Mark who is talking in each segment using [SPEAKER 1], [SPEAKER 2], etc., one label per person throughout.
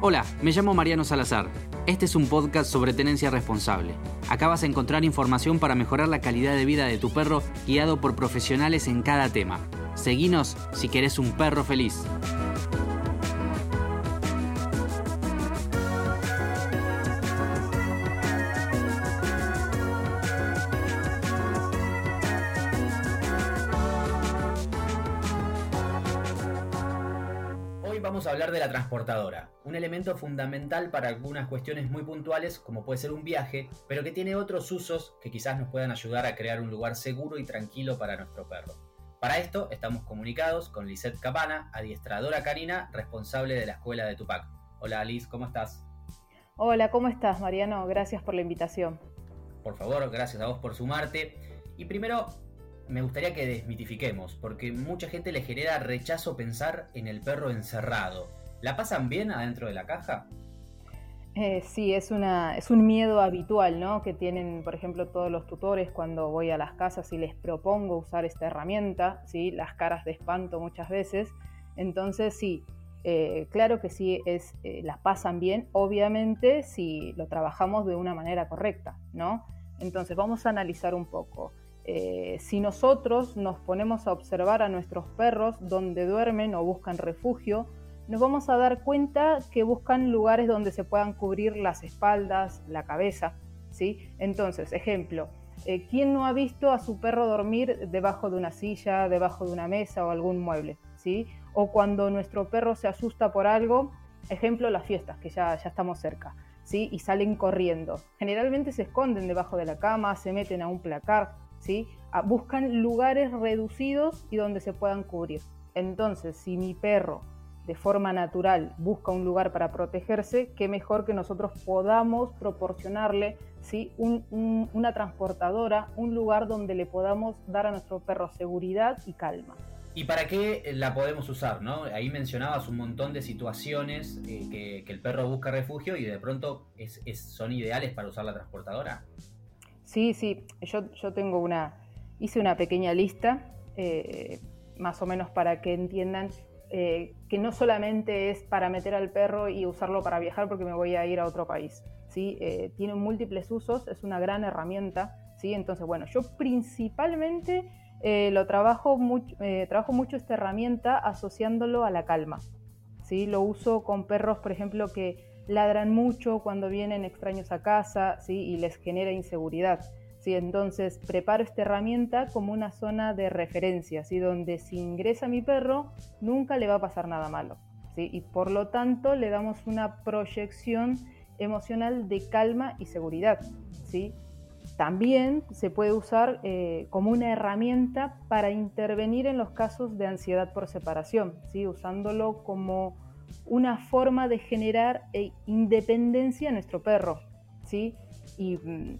[SPEAKER 1] Hola, me llamo Mariano Salazar. Este es un podcast sobre tenencia responsable. Acá vas a encontrar información para mejorar la calidad de vida de tu perro, guiado por profesionales en cada tema. Seguinos si querés un perro feliz. Vamos a hablar de la transportadora, un elemento fundamental para algunas cuestiones muy puntuales como puede ser un viaje, pero que tiene otros usos que quizás nos puedan ayudar a crear un lugar seguro y tranquilo para nuestro perro. Para esto estamos comunicados con Lisette Capana, adiestradora canina responsable de la escuela de Tupac. Hola Liz, ¿cómo estás?
[SPEAKER 2] Hola, ¿cómo estás, Mariano? Gracias por la invitación.
[SPEAKER 1] Por favor, gracias a vos por sumarte. Y primero, me gustaría que desmitifiquemos, porque mucha gente le genera rechazo pensar en el perro encerrado. ¿La pasan bien adentro de la caja?
[SPEAKER 2] Sí, es un miedo habitual, ¿no? Que tienen, por ejemplo, todos los tutores cuando voy a las casas y les propongo usar esta herramienta, ¿sí? Las caras de espanto muchas veces. Entonces, sí, claro que sí, las pasan bien, obviamente, si lo trabajamos de una manera correcta, ¿no? Entonces, vamos a analizar un poco. Si nosotros nos ponemos a observar a nuestros perros donde duermen o buscan refugio, nos vamos a dar cuenta que buscan lugares donde se puedan cubrir las espaldas, la cabeza, ¿sí? Entonces, ejemplo, ¿quién no ha visto a su perro dormir debajo de una silla, debajo de una mesa o algún mueble, ¿sí? O cuando nuestro perro se asusta por algo, ejemplo, las fiestas, que ya estamos cerca, ¿sí? Y salen corriendo. Generalmente se esconden debajo de la cama, se meten a un placar, ¿sí? Buscan lugares reducidos y donde se puedan cubrir. Entonces, si mi perro de forma natural busca un lugar para protegerse, qué mejor que nosotros podamos proporcionarle, ¿sí? una transportadora, un lugar donde le podamos dar a nuestro perro seguridad y calma.
[SPEAKER 1] ¿Y para qué la podemos usar, no? Ahí mencionabas un montón de situaciones que el perro busca refugio y de pronto son ideales para usar la transportadora.
[SPEAKER 2] Sí, yo hice una pequeña lista, más o menos para que entiendan que no solamente es para meter al perro y usarlo para viajar porque me voy a ir a otro país, ¿sí? Tiene múltiples usos, es una gran herramienta, ¿sí? Entonces, bueno, yo principalmente trabajo mucho esta herramienta asociándolo a la calma, ¿sí? Lo uso con perros, por ejemplo, que ladran mucho cuando vienen extraños a casa, ¿sí? Y les genera inseguridad, ¿sí? Entonces preparo esta herramienta como una zona de referencia, ¿sí? Donde si ingresa mi perro nunca le va a pasar nada malo, ¿sí? Y por lo tanto le damos una proyección emocional de calma y seguridad, ¿sí? También se puede usar como una herramienta para intervenir en los casos de ansiedad por separación, ¿sí? Usándolo como una forma de generar independencia a nuestro perro, ¿sí? Y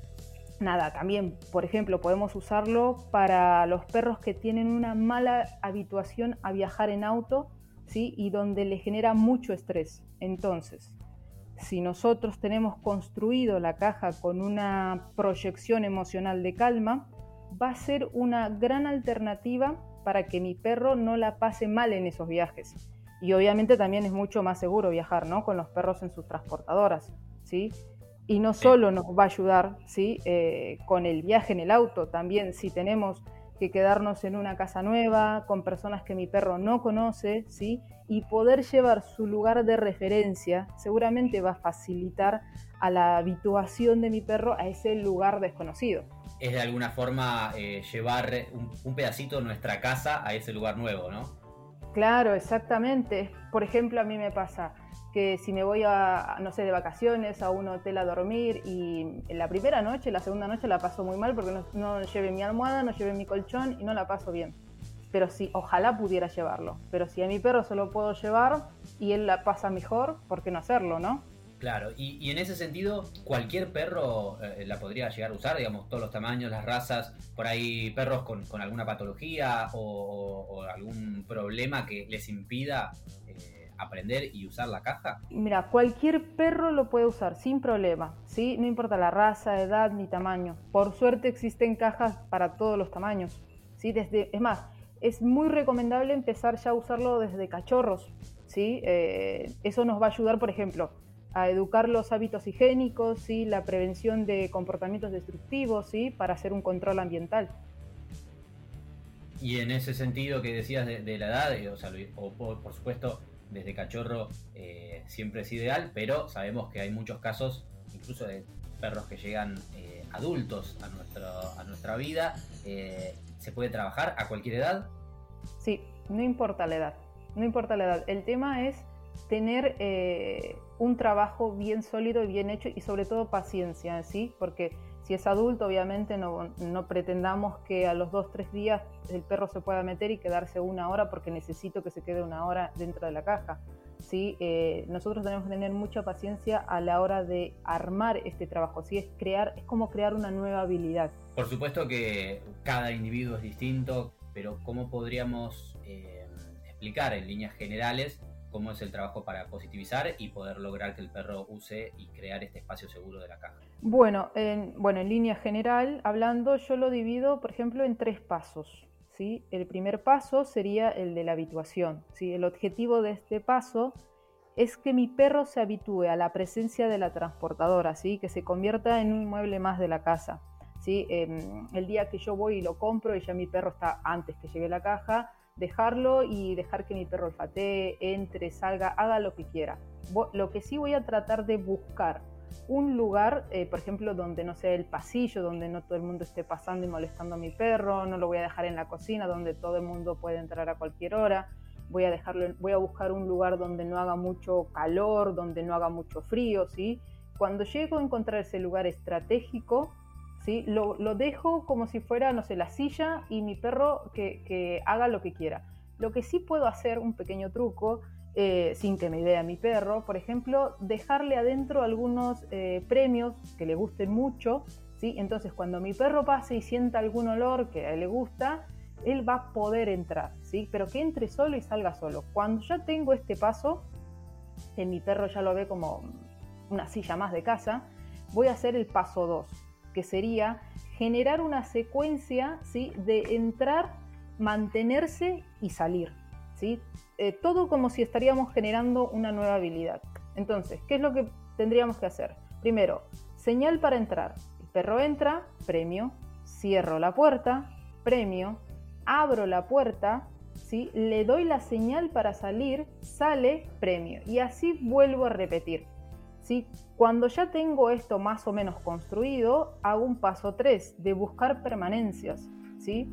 [SPEAKER 2] también, por ejemplo, podemos usarlo para los perros que tienen una mala habituación a viajar en auto, ¿sí? Y donde le genera mucho estrés. Entonces, si nosotros tenemos construido la caja con una proyección emocional de calma, va a ser una gran alternativa para que mi perro no la pase mal en esos viajes. Y obviamente también es mucho más seguro viajar, ¿no? Con los perros en sus transportadoras, ¿sí? Y no solo nos va a ayudar, ¿sí? Con el viaje en el auto, también si tenemos que quedarnos en una casa nueva, con personas que mi perro no conoce, ¿sí? Y poder llevar su lugar de referencia, seguramente va a facilitar a la habituación de mi perro a ese lugar desconocido.
[SPEAKER 1] Es de alguna forma llevar un pedacito de nuestra casa a ese lugar nuevo, ¿no?
[SPEAKER 2] Claro, exactamente. Por ejemplo, a mí me pasa que si me voy de vacaciones a un hotel a dormir y la primera noche, la segunda noche la paso muy mal porque no llevé mi almohada, no llevé mi colchón y no la paso bien. Pero sí, ojalá pudiera llevarlo. Pero si a mi perro se lo puedo llevar y él la pasa mejor, ¿por qué no hacerlo, no?
[SPEAKER 1] Claro, y en ese sentido, cualquier perro la podría llegar a usar, digamos, todos los tamaños, las razas, por ahí perros con alguna patología o algún problema que les impida aprender y usar la caja.
[SPEAKER 2] Mira, cualquier perro lo puede usar sin problema, ¿sí? No importa la raza, edad ni tamaño. Por suerte existen cajas para todos los tamaños, ¿sí? Es más, es muy recomendable empezar ya a usarlo desde cachorros, ¿sí? Eso nos va a ayudar, por ejemplo, a educar los hábitos higiénicos, ¿sí? La prevención de comportamientos destructivos, ¿sí? Para hacer un control ambiental.
[SPEAKER 1] Y en ese sentido que decías de la edad, o sea, por supuesto, desde cachorro siempre es ideal, pero sabemos que hay muchos casos, incluso de perros que llegan adultos a nuestra vida. ¿Se puede trabajar a cualquier edad?
[SPEAKER 2] Sí, no importa la edad, no importa la edad. El tema es tener un trabajo bien sólido y bien hecho y sobre todo paciencia, ¿sí? Porque si es adulto, obviamente no pretendamos que a los 2-3 días el perro se pueda meter y quedarse 1 hora porque necesito que se quede 1 hora dentro de la caja, ¿sí? Nosotros tenemos que tener mucha paciencia a la hora de armar este trabajo, ¿sí? Es como crear una nueva habilidad.
[SPEAKER 1] Por supuesto que cada individuo es distinto, pero ¿cómo podríamos explicar en líneas generales cómo es el trabajo para positivizar y poder lograr que el perro use y crear este espacio seguro de la caja?
[SPEAKER 2] Bueno, en línea general, hablando, yo lo divido, por ejemplo, en 3 pasos, ¿sí? El primer paso sería el de la habituación, ¿sí? El objetivo de este paso es que mi perro se habitúe a la presencia de la transportadora, ¿sí? Que se convierta en un mueble más de la casa, ¿sí? El día que yo voy y lo compro y ya mi perro está antes que llegue la caja, dejarlo y dejar que mi perro olfatee, entre, salga, haga lo que quiera. Lo que sí voy a tratar de buscar un lugar, por ejemplo, donde no sea el pasillo, donde no todo el mundo esté pasando y molestando a mi perro, no lo voy a dejar en la cocina, donde todo el mundo puede entrar a cualquier hora. Voy a buscar un lugar donde no haga mucho calor, donde no haga mucho frío, ¿sí? Cuando llego a encontrar ese lugar estratégico, ¿sí? Lo dejo como si fuera, no sé, la silla y mi perro que haga lo que quiera. Lo que sí puedo hacer, un pequeño truco, sin que me vea mi perro, por ejemplo, dejarle adentro algunos premios que le gusten mucho, ¿sí? Entonces cuando mi perro pase y sienta algún olor que a él le gusta, él va a poder entrar, ¿sí? Pero que entre solo y salga solo. Cuando ya tengo este paso, que mi perro ya lo ve como una silla más de casa, voy a hacer el paso 2, que sería generar una secuencia, ¿sí? De entrar, mantenerse y salir, ¿sí? Todo como si estaríamos generando una nueva habilidad. Entonces, ¿qué es lo que tendríamos que hacer? Primero, señal para entrar. El perro entra, premio, cierro la puerta, premio, abro la puerta, ¿sí? Le doy la señal para salir, sale, premio. Y así vuelvo a repetir, ¿sí? Cuando ya tengo esto más o menos construido, hago un paso 3 de buscar permanencias, ¿sí?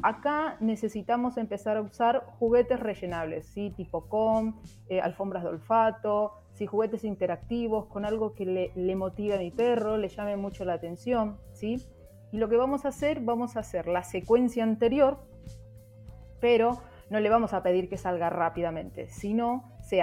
[SPEAKER 2] Acá necesitamos empezar a usar juguetes rellenables, ¿sí? Tipo alfombras de olfato, ¿sí? Juguetes interactivos con algo que le motive a mi perro, le llame mucho la atención, ¿sí? Y lo que vamos a hacer la secuencia anterior, pero no le vamos a pedir que salga rápidamente, sino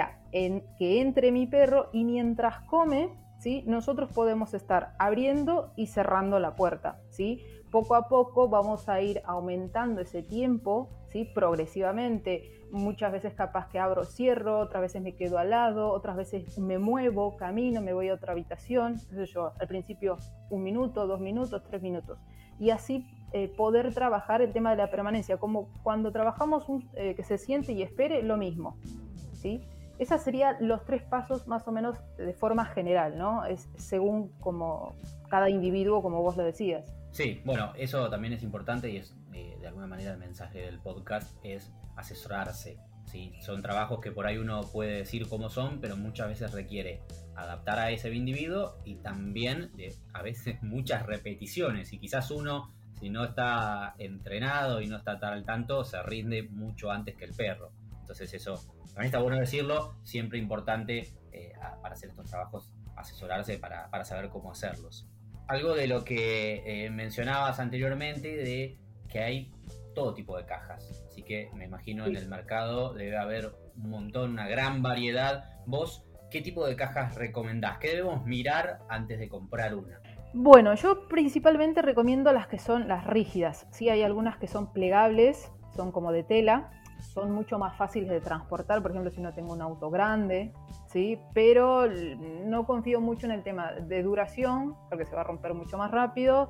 [SPEAKER 2] que entre mi perro y mientras come, ¿sí? Nosotros podemos estar abriendo y cerrando la puerta, ¿sí? Poco a poco vamos a ir aumentando ese tiempo, ¿sí? Progresivamente. Muchas veces capaz que abro, cierro, otras veces me quedo al lado, otras veces me muevo, camino, me voy a otra habitación. Entonces yo al principio 1 minuto, 2 minutos, 3 minutos. Y así poder trabajar el tema de la permanencia, como cuando trabajamos que se siente y espere, lo mismo, ¿sí? Esos serían los 3 pasos más o menos de forma general, ¿no? Es según como cada individuo, como vos lo decías.
[SPEAKER 1] Sí, bueno, eso también es importante y es de alguna manera el mensaje del podcast es asesorarse, ¿sí? Son trabajos que por ahí uno puede decir cómo son, pero muchas veces requiere adaptar a ese individuo y también a veces muchas repeticiones y quizás uno, si no está entrenado y no está tan al tanto, se rinde mucho antes que el perro. Entonces eso, también está bueno decirlo, siempre importante para hacer estos trabajos, asesorarse para saber cómo hacerlos. Algo de lo que mencionabas anteriormente, de que hay todo tipo de cajas, así que me imagino en el mercado debe haber un montón, una gran variedad. ¿Vos qué tipo de cajas recomendás? ¿Qué debemos mirar antes de comprar una?
[SPEAKER 2] Bueno, yo principalmente recomiendo las que son las rígidas. Sí, hay algunas que son plegables, son como de tela, son mucho más fáciles de transportar, por ejemplo, si no tengo un auto grande, ¿sí? Pero no confío mucho en el tema de duración, porque se va a romper mucho más rápido,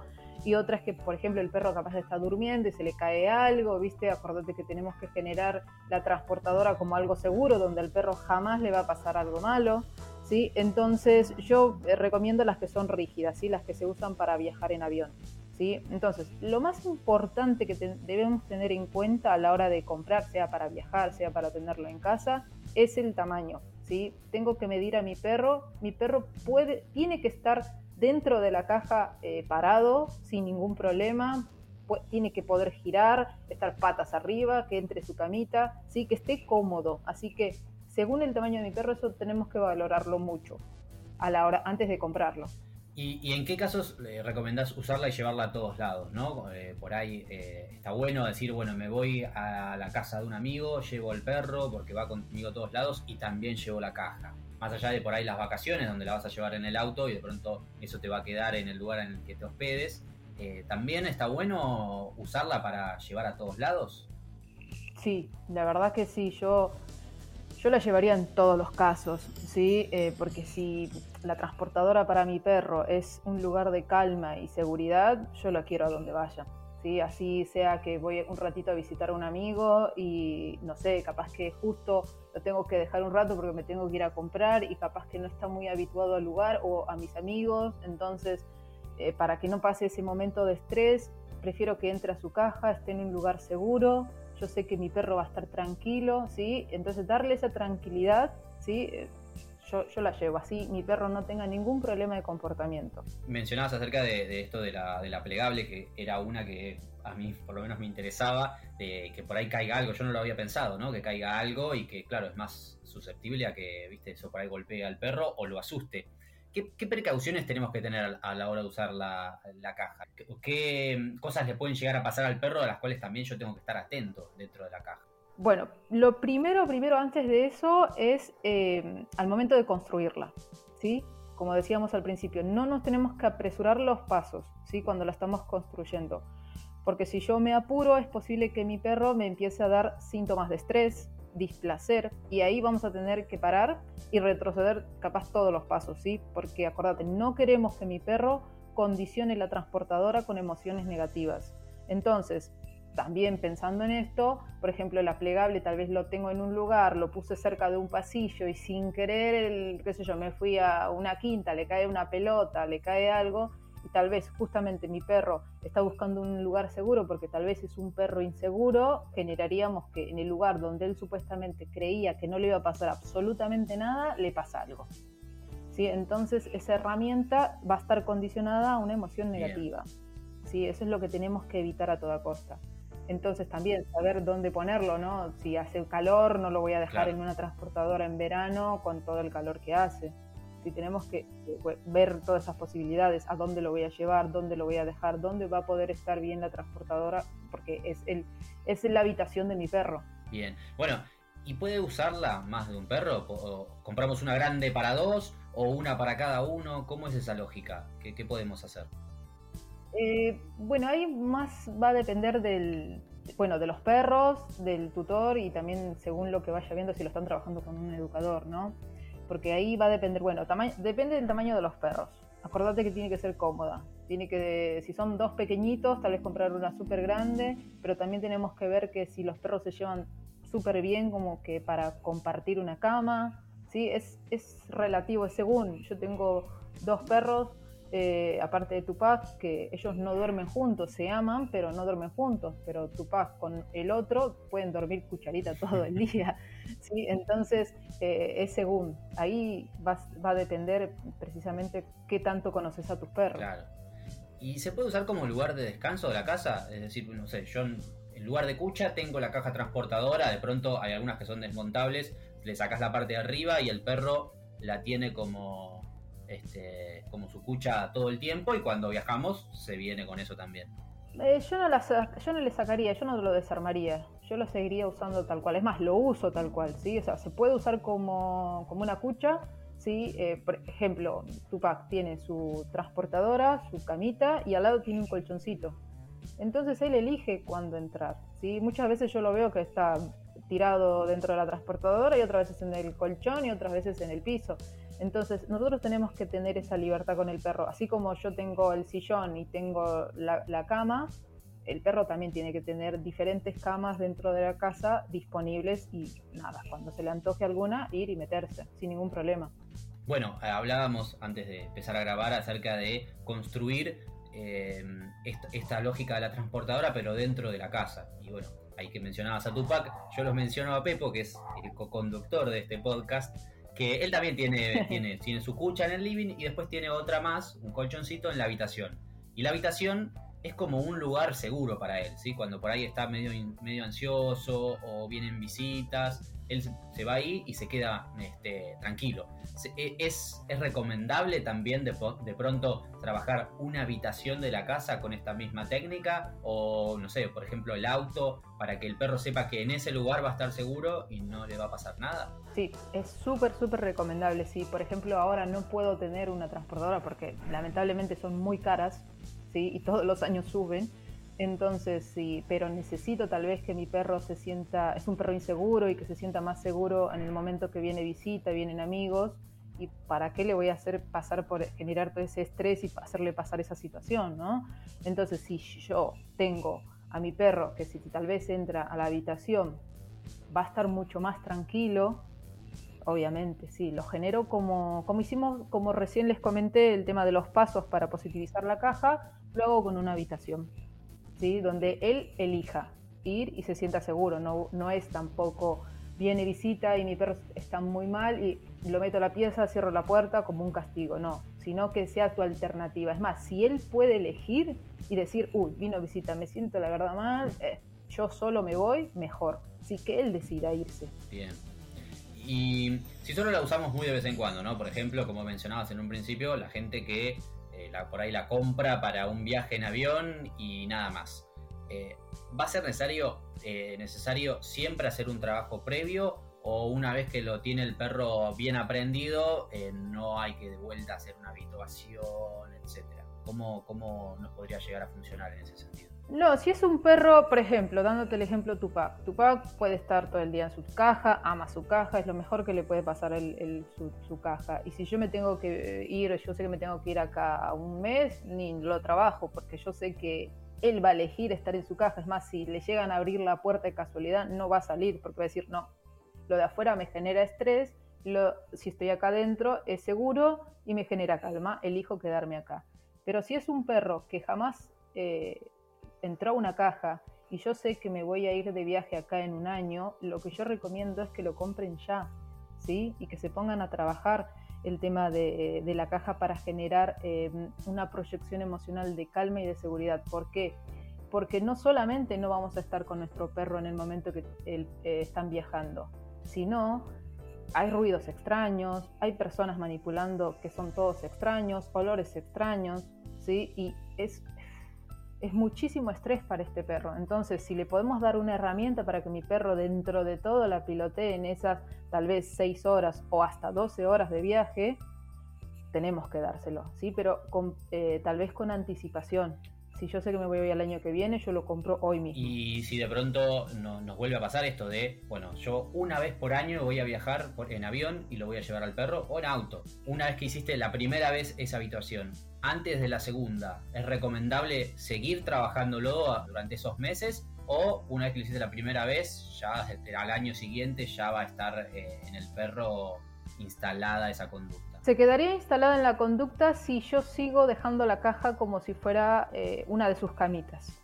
[SPEAKER 2] y otra es que, por ejemplo, el perro capaz está durmiendo y se le cae algo, ¿viste? Acordate que tenemos que generar la transportadora como algo seguro, donde al perro jamás le va a pasar algo malo, ¿sí? Entonces yo recomiendo las que son rígidas, ¿sí? Las que se usan para viajar en avión, ¿sí? Entonces, lo más importante que debemos tener en cuenta a la hora de comprar, sea para viajar, sea para tenerlo en casa, es el tamaño, ¿sí? Tengo que medir a mi perro tiene que estar dentro de la caja parado, sin ningún problema, tiene que poder girar, estar patas arriba, que entre su camita, ¿sí? Que esté cómodo, así que según el tamaño de mi perro, eso tenemos que valorarlo mucho a la hora, antes de comprarlo.
[SPEAKER 1] ¿Y en qué casos recomendás usarla y llevarla a todos lados, ¿no? Por ahí está bueno decir, bueno, me voy a la casa de un amigo, llevo el perro porque va conmigo a todos lados y también llevo la caja. Más allá de por ahí las vacaciones, donde la vas a llevar en el auto y de pronto eso te va a quedar en el lugar en el que te hospedes, ¿también está bueno usarla para llevar a todos lados?
[SPEAKER 2] Sí, la verdad que sí, yo la llevaría en todos los casos, ¿sí? Porque si la transportadora para mi perro es un lugar de calma y seguridad, yo la quiero a donde vaya, ¿sí? Así sea que voy un ratito a visitar a un amigo y, no sé, capaz que justo lo tengo que dejar un rato porque me tengo que ir a comprar y capaz que no está muy habituado al lugar o a mis amigos, entonces, para que no pase ese momento de estrés, prefiero que entre a su caja, esté en un lugar seguro. Yo sé que mi perro va a estar tranquilo, ¿sí? Entonces darle esa tranquilidad, ¿sí? Yo la llevo así, mi perro no tenga ningún problema de comportamiento.
[SPEAKER 1] Mencionabas acerca de esto de la plegable, que era una que a mí por lo menos me interesaba, de que por ahí caiga algo, yo no lo había pensado, ¿no? Que caiga algo y que claro, es más susceptible a que, viste, eso por ahí golpee al perro o lo asuste. ¿Qué precauciones tenemos que tener a la hora de usar la caja? ¿Qué cosas le pueden llegar a pasar al perro a las cuales también yo tengo que estar atento dentro de la caja?
[SPEAKER 2] Bueno, lo primero antes de eso es al momento de construirla, ¿sí? Como decíamos al principio, no nos tenemos que apresurar los pasos, ¿sí? Cuando la estamos construyendo, porque si yo me apuro es posible que mi perro me empiece a dar síntomas de estrés, displacer, y ahí vamos a tener que parar y retroceder capaz todos los pasos, ¿sí? Porque acordate, no queremos que mi perro condicione la transportadora con emociones negativas. Entonces, también pensando en esto, por ejemplo, la plegable tal vez lo tengo en un lugar, lo puse cerca de un pasillo y sin querer, qué sé yo, me fui a una quinta, le cae una pelota, le cae algo, y tal vez justamente mi perro está buscando un lugar seguro porque tal vez es un perro inseguro, generaríamos que en el lugar donde él supuestamente creía que no le iba a pasar absolutamente nada, le pasa algo, ¿sí? Entonces esa herramienta va a estar condicionada a una emoción negativa, ¿sí? Eso es lo que tenemos que evitar a toda costa. Entonces también saber dónde ponerlo, ¿no? Si hace calor, no lo voy a dejar en una transportadora en verano con todo el calor que hace. Si tenemos que ver todas esas posibilidades, a dónde lo voy a llevar, dónde lo voy a dejar, dónde va a poder estar bien la transportadora, porque es la habitación de mi perro.
[SPEAKER 1] Bien, bueno, ¿y puede usarla más de un perro? ¿O compramos una grande para dos o una para cada uno? ¿Cómo es esa lógica? ¿Qué podemos hacer?
[SPEAKER 2] Bueno, ahí más va a depender de los perros, del tutor y también según lo que vaya viendo si lo están trabajando con un educador, ¿no? Porque ahí va a depender, depende del tamaño de los perros. Acordate que tiene que ser cómoda. Si son dos pequeñitos, tal vez comprar una súper grande, pero también tenemos que ver que si los perros se llevan súper bien como que para compartir una cama, ¿sí? Es relativo, es según. Yo tengo dos perros, aparte de Tupac, que ellos no duermen juntos, se aman, pero no duermen juntos, pero Tupac con el otro pueden dormir cucharita todo el día, ¿sí? Entonces es según, ahí va a depender precisamente qué tanto conoces a tus perros.
[SPEAKER 1] Claro. ¿Y se puede usar como lugar de descanso de la casa? Es decir, no sé, yo en lugar de cucha tengo la caja transportadora, de pronto hay algunas que son desmontables, le sacas la parte de arriba y el perro la tiene como su cucha todo el tiempo y cuando viajamos se viene con eso también.
[SPEAKER 2] Yo no le sacaría, yo no lo desarmaría, yo lo seguiría usando tal cual, es más, lo uso tal cual, ¿sí? O sea, se puede usar como una cucha, ¿sí? Por ejemplo, Tupac tiene su transportadora, su camita y al lado tiene un colchoncito. Entonces él elige cuándo entrar, ¿sí? Muchas veces yo lo veo que está tirado dentro de la transportadora y otras veces en el colchón y otras veces en el piso. Entonces, nosotros tenemos que tener esa libertad con el perro. Así como yo tengo el sillón y tengo la cama, el perro también tiene que tener diferentes camas dentro de la casa disponibles y nada, cuando se le antoje alguna, ir y meterse, sin ningún problema.
[SPEAKER 1] Bueno, hablábamos antes de empezar a grabar acerca de construir esta lógica de la transportadora, pero dentro de la casa. Y bueno, ahí que mencionabas a Tupac, yo los menciono a Pepo, que es el co-conductor de este podcast, que él también tiene su cucha en el living y después tiene otra más, un colchoncito en la habitación. Y la habitación es como un lugar seguro para él, ¿sí? Cuando por ahí está medio ansioso o vienen visitas, él se va ahí y se queda tranquilo. ¿Es recomendable también de pronto trabajar una habitación de la casa con esta misma técnica? O, no sé, por ejemplo, el auto, para que el perro sepa que en ese lugar va a estar seguro y no le va a pasar nada.
[SPEAKER 2] Sí, es súper recomendable. Si, por ejemplo, ahora no puedo tener una transportadora porque lamentablemente son muy caras, ¿sí? Y todos los años suben. Entonces, sí, pero necesito tal vez que mi perro se sienta, es un perro inseguro y que se sienta más seguro en el momento que viene visita, vienen amigos. ¿Y para qué le voy a hacer pasar por generar todo ese estrés y hacerle pasar esa situación, ¿no? Entonces, si yo tengo a mi perro que si tal vez entra a la habitación va a estar mucho más tranquilo, obviamente, sí, lo genero como hicimos, como recién les comenté, el tema de los pasos para positivizar la caja, lo hago con una habitación, ¿sí? Donde él elija ir y se sienta seguro, no es tampoco viene visita y mi perro está muy mal y lo meto a la pieza, cierro la puerta como un castigo, no, sino que sea tu alternativa. Es más, si él puede elegir y decir, vino visita, me siento la verdad mal, yo solo me voy, mejor. Así que él decida irse.
[SPEAKER 1] Bien. Y si solo la usamos muy de vez en cuando, ¿no? Por ejemplo, como mencionabas en un principio, la gente que por ahí la compra para un viaje en avión y nada más. ¿Va a ser necesario siempre hacer un trabajo previo o una vez que lo tiene el perro bien aprendido, no hay que de vuelta hacer una habituación, etcétera? ¿Cómo nos podría llegar a funcionar en ese sentido?
[SPEAKER 2] No, si es un perro, por ejemplo, dándote el ejemplo Tupac. Tupac puede estar todo el día en su caja, ama su caja, es lo mejor que le puede pasar su caja. Y si yo me tengo que ir, yo sé que me tengo que ir acá a un mes, ni lo trabajo, porque yo sé que él va a elegir estar en su caja. Es más, si le llegan a abrir la puerta de casualidad, no va a salir, porque va a decir, no, lo de afuera me genera estrés, si estoy acá adentro es seguro y me genera calma, elijo quedarme acá. Pero si es un perro que jamás entró a una caja y yo sé que me voy a ir de viaje acá en un año, lo que yo recomiendo es que lo compren ya, ¿sí? Y que se pongan a trabajar el tema de la caja para generar una proyección emocional de calma y de seguridad. ¿Por qué? Porque no solamente no vamos a estar con nuestro perro en el momento que están viajando, sino hay ruidos extraños, hay personas manipulando que son todos extraños, olores extraños, ¿sí? Y es muchísimo estrés para este perro. Entonces, si le podemos dar una herramienta para que mi perro dentro de todo la pilotee en esas tal vez 6 horas o hasta 12 horas de viaje, tenemos que dárselo, ¿sí? Pero tal vez con anticipación. Si yo sé que me voy al año que viene, yo lo compro hoy mismo.
[SPEAKER 1] Y si de pronto nos vuelve a pasar esto de, bueno, yo una vez por año voy a viajar en avión y lo voy a llevar al perro o en auto. Una vez que hiciste la primera vez esa habituación, antes de la segunda, ¿es recomendable seguir trabajándolo durante esos meses? O una vez que lo hiciste la primera vez, ya al año siguiente ya va a estar en el perro instalada esa conducta?
[SPEAKER 2] Se quedaría instalada en la conducta si yo sigo dejando la caja como si fuera una de sus camitas.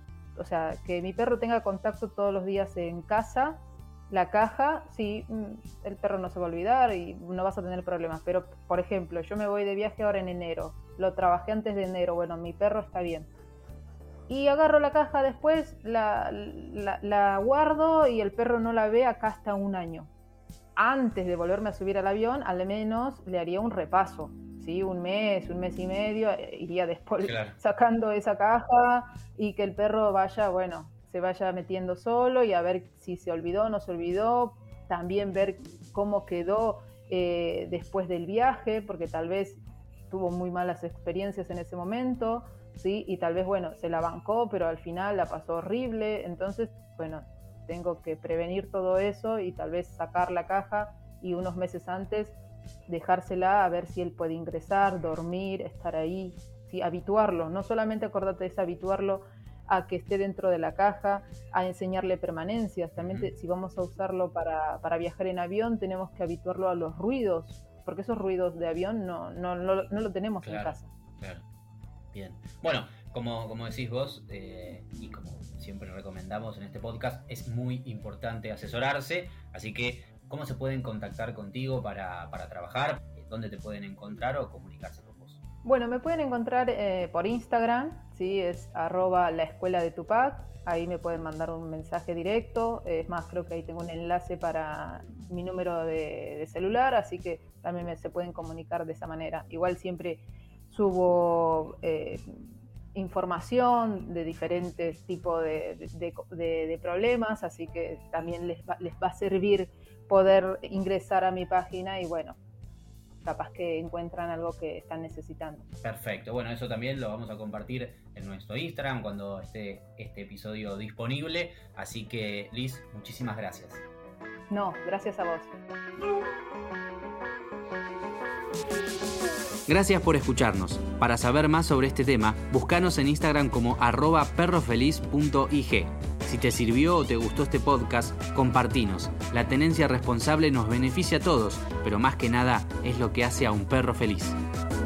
[SPEAKER 2] O sea, que mi perro tenga contacto todos los días en casa, la caja, sí, el perro no se va a olvidar y no vas a tener problemas. Pero, por ejemplo, yo me voy de viaje ahora en enero, lo trabajé antes de enero, bueno, mi perro está bien. Y agarro la caja después, la guardo y el perro no la ve acá hasta un año. Antes de volverme a subir al avión, al menos le haría un repaso, ¿sí? Un mes y medio, iría después sacando esa caja y que el perro se vaya metiendo solo y a ver si se olvidó o no se olvidó. También ver cómo quedó después del viaje, porque tal vez tuvo muy malas experiencias en ese momento, ¿sí? Y tal vez, se la bancó, pero al final la pasó horrible. Entonces, tengo que prevenir todo eso y tal vez sacar la caja y unos meses antes dejársela a ver si él puede ingresar, dormir, estar ahí, ¿sí? Habituarlo, no solamente acordate es habituarlo a que esté dentro de la caja, a enseñarle permanencias, también si vamos a usarlo para viajar en avión tenemos que habituarlo a los ruidos, porque esos ruidos de avión no lo tenemos en casa.
[SPEAKER 1] Claro, bien. Bueno, como decís vos, y como siempre recomendamos en este podcast, es muy importante asesorarse, así que ¿cómo se pueden contactar contigo para trabajar? ¿Dónde te pueden encontrar o comunicarse con vos?
[SPEAKER 2] Bueno, me pueden encontrar por Instagram, ¿sí? Es @laescueladetupac, ahí me pueden mandar un mensaje directo, es más, creo que ahí tengo un enlace para mi número de celular, así que también se pueden comunicar de esa manera. Igual siempre subo información de diferentes tipos de problemas, así que también les va a servir poder ingresar a mi página y bueno, capaz que encuentran algo que están necesitando.
[SPEAKER 1] Perfecto, bueno, eso también lo vamos a compartir en nuestro Instagram cuando esté este episodio disponible, así que Liz, muchísimas gracias.
[SPEAKER 2] No, gracias a vos.
[SPEAKER 1] Gracias por escucharnos. Para saber más sobre este tema, búscanos en Instagram como @perrofeliz.ig. Si te sirvió o te gustó este podcast, compartinos. La tenencia responsable nos beneficia a todos, pero más que nada es lo que hace a un perro feliz.